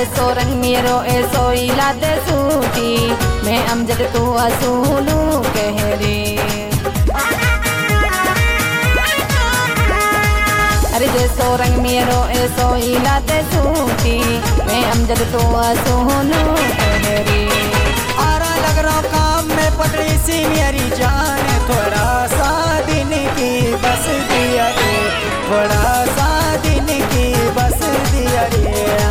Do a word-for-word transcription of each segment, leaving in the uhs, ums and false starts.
जैसो रंग मेरो ऐसो इलाते सूटी मैं अमजद तू असूलू कह रे। अरे जैसो रंग मेरो ऐसो इलाते सूटी मैं अमजद तू असूलू कह रे। आरा लग रहा काम में पकड़ी सी मेरी जान थोड़ा सा दिन की बस दिया रे, थोड़ा सा दिन की बस दिया रे।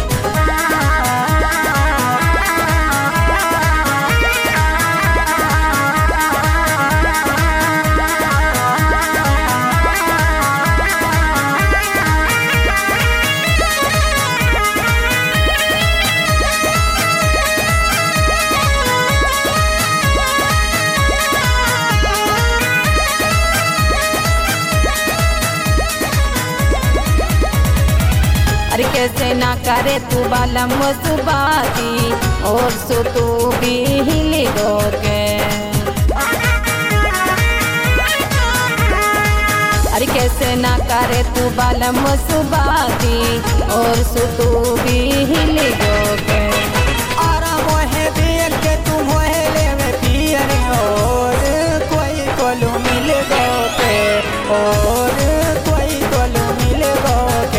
अरे कैसे ना करे तू बालम सुबाती और सो तू भी हिली दोगे। अरे कैसे ना करे तू बालम सुबाती और सो तू भी हिली दोगे। आरा मोहे देख के तू मोहे ले में पियर और कोई कोलू मिल गोके, और कोई कोलू मिल गोके।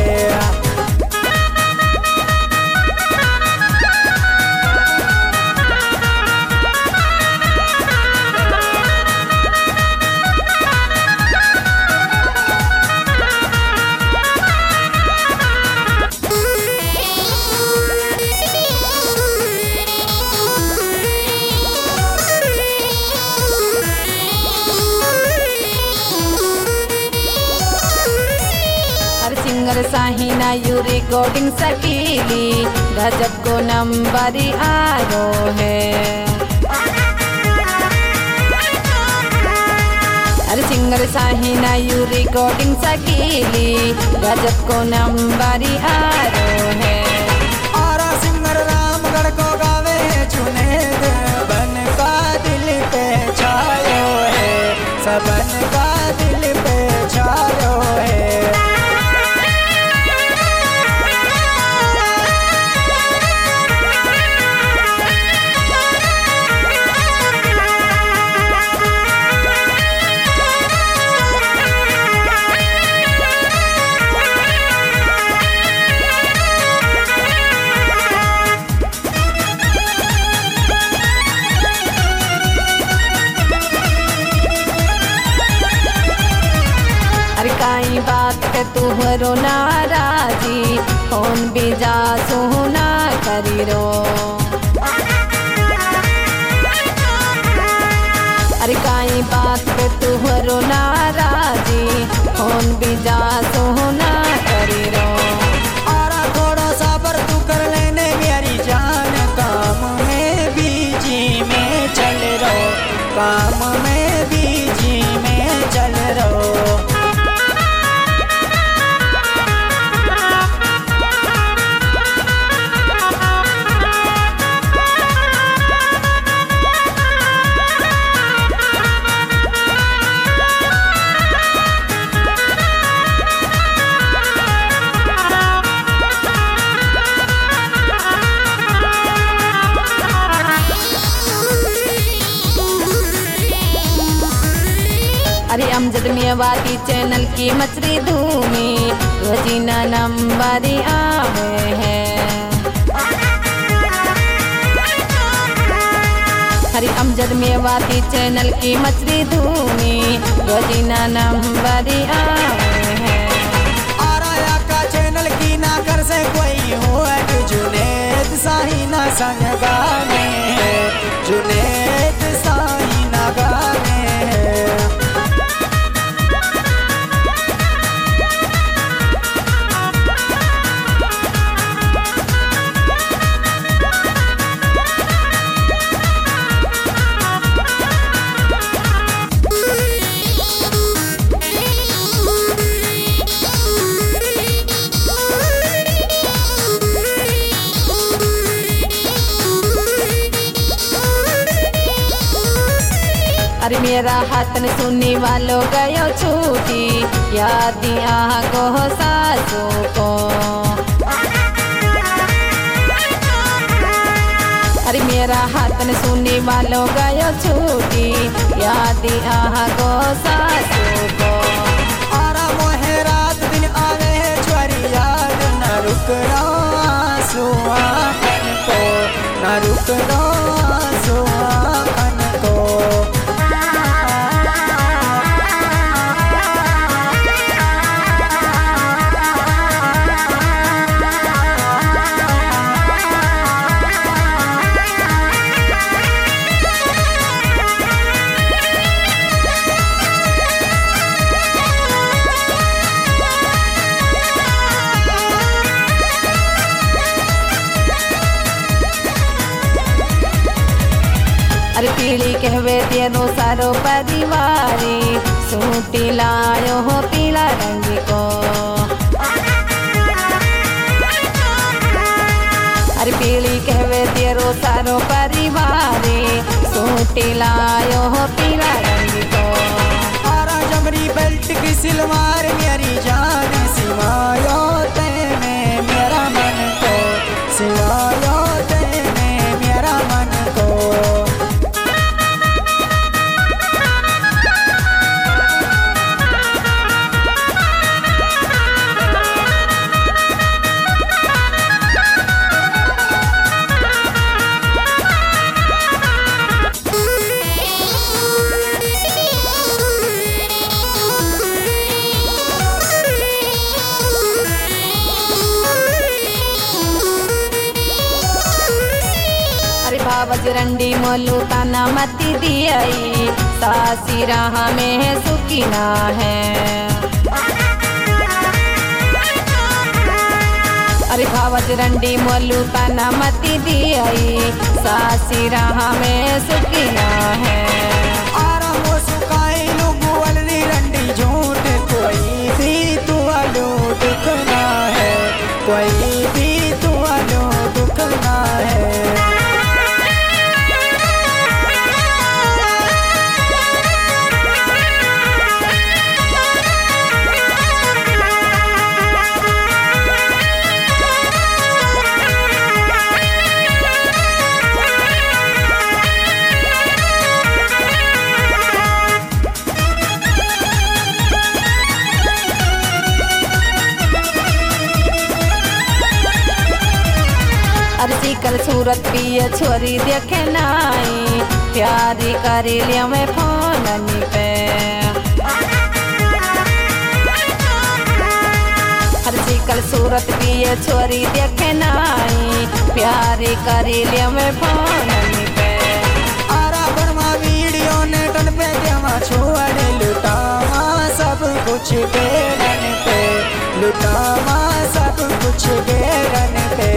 सिंगर साहिना यू रिकॉर्डिंग सकीली गजब को नंबर आरो है। अरे सिंगर साहिना यू रिकॉर्डिंग सकीली गजब को नंबर आरो है। आरा सिंगर रामगढ़ को गावे जुनेद बन का दिल पे छायो है, सबन का दिल पे छायो है। काई बात पे तू हरो नाराजी कौन भी जा सोना करी रो। अरे काई बात पे तू हरो नाराजी कौन भी जा सोना करी रो। आरा थोड़ा सबर तू कर लेने मेरी जान, काम में बीजी में चल रहो, काम में बीजी में चल रहो। अरे अमजद मेवाती चैनल की मछली धूमी रोजीना नंबर आवे है। अरे अमजद मेवाती चैनल की मछली धूमी रोजीना नंबर आवे है। आरा का चैनल की ना कर से कोई हो जुनेद साहिना संग गाने, जुनेद साहिना गाने। अरे मेरा हाथ ने सुनने वालों गयो छूटी याद आगो सासू को। तेरा हाथन सुनी वालो गयो छूटी याद आहा गो सासू को। आरा मोहे रात दिन आवे है छोरी याद न रुकना आंसुआ कन को न रुकना आंसुआ कन को। अरे पीली कहवे तेरो सारो परिवारी सूटी लायो हो पीला रंग को। अरे पीली कहवे तेरो सारो परिवारी सूटी लायो हो पीला रंग को। आरा जमरी बेल्ट की सिलवार मेरी जान सिवायो तेने मेरा मन को सिवायो तेने मेरा मन को। बजरंडी मोलू ताना मती दियाई सासी राह में है सुकीना है। अरे बजरंडी मोलू ताना मती दियाई सासी राह में सुकीना है। आरा वो सुकाई लुगु अलरी रंडी झूठ कोई भी तू आलू दुखना है कोई भी तू आलू दुखना है। अर्जी कल सूरत पिए छोरी देखे नाई प्यारी करी लिया मैं फोन पे। अर्जी कल सूरत पिए छोरी देखे नाई प्यारी करी लिया मैं फोन पे। आरा बर्मा वीडियो ने टन पे देवा छोड़े लुटावा सब कुछ गेरन पे लुटावा सब कुछ गेरन पे।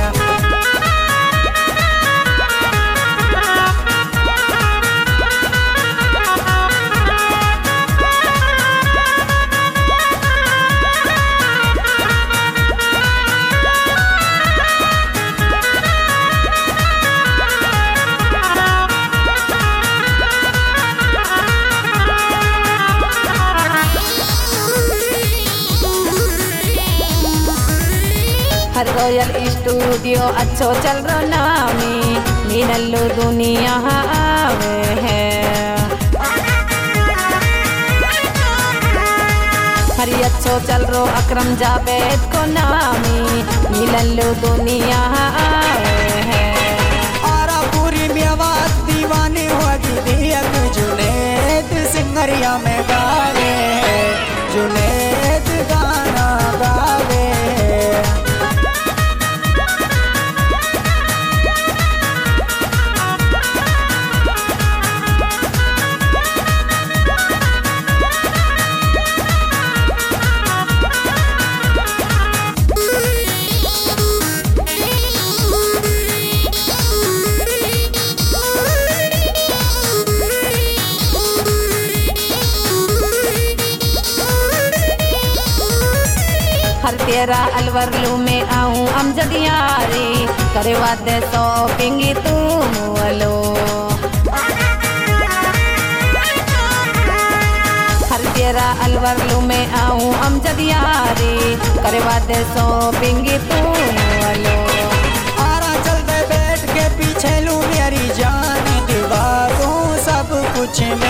हर रॉयल स्टूडियो अच्छो चल रो नामी मीनल्लू दुनिया आवे है। हरी अच्छो चल रो अकरम जावेद को नामी मीनल्लू दुनिया आवे है। आरा पूरी मेवात दीवानी होगी दियक जुनेद सिंगरिया में गावे जुनेद गाना गावे। हर तेरा अलवर लू में आऊं अमजद यारी करे वादे शॉपिंग तू मुअलो। हर तेरा अलवर लू में आऊं अमजद यारी करे वादे शॉपिंग तू मुअलो। आरा चल दे बैठ के पीछे लूं मेरी जान, दिवा दूं सब कुछ मैं